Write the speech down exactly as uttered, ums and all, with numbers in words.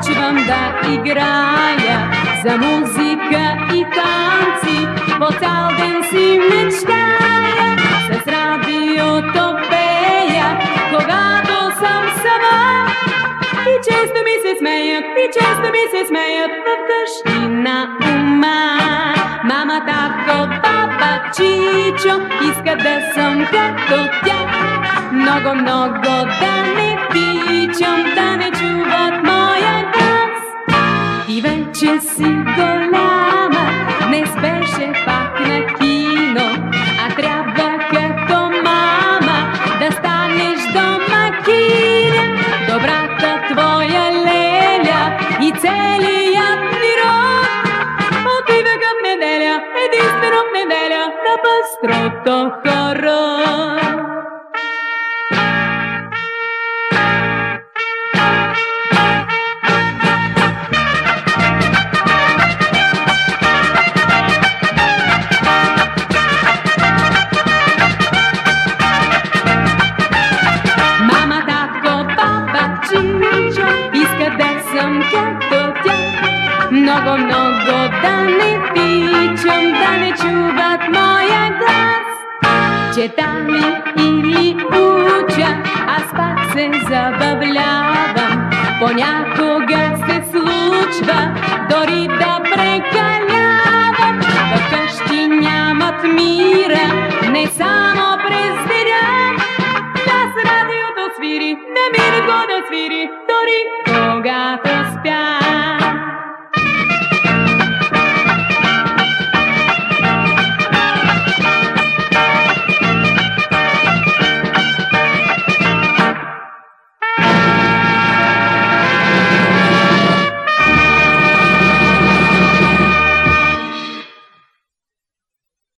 Почвам да играя за музика и танци, по цял ден си мечтая, с радиото пея, когато съм сама. И често ми се смеят, и често ми се смеят вкъщи на ума. Мама, тако, папа, чичо, иска да съм като тях. Много, много да не тичам, да не чуват моя глас. Ти вече си голяма, днес беше пак на кино, а трябва като мама да станеш домакиня. Добрата твоя леля и целият ми род отива към неделя, единствено в неделя, на пъстрото хоро. Иска да съм като тях. Много, много да не тичам, да не чуват моя глас. Чета ли или уча, аз пак се забавлявам. Понякога се случва дори да прекалявам. Вкъщи нямат мира, не само през деня. Да с радиото свири, не ми да го да свири, дори